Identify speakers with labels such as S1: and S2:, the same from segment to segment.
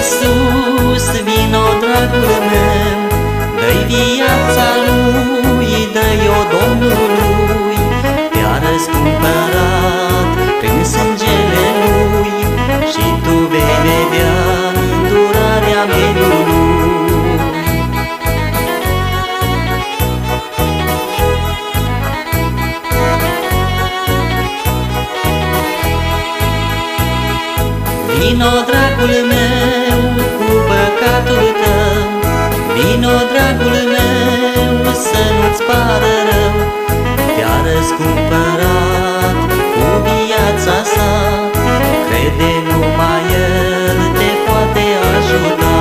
S1: Iisus, vino, dragul meu, dă-i viața Lui, dă-i-o Domnului. Te-a răscumpărat prin sângele Lui și tu vei vedea îndurarea mielului. Vino, dragul meu, cu păcatul tău, vino, dragul meu, să nu-ți pară rău. Te-a răscumpărat cu viața sa, crede numai El te poate ajuta.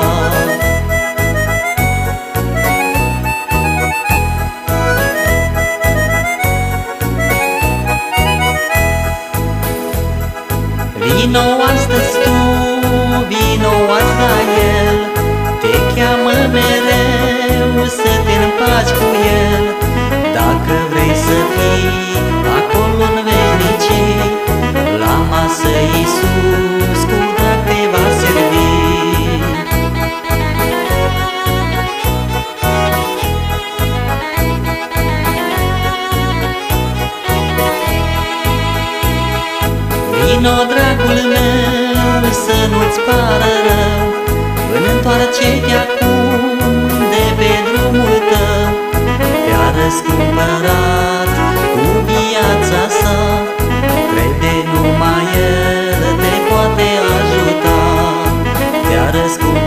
S1: Vino astăzi tu, vino azi la El, te cheamă mereu să te împaci cu El. Dacă vrei să fii acolo-n veșnicii, la masă Iisus cu drag te va servi. Vino, dragul meu, să nu-ți pară rău, întoarce-te acum de pe drumul tău. Te-a răscumpărat cu viața sa, crede numai El te poate ajuta. Te-a răscumpărat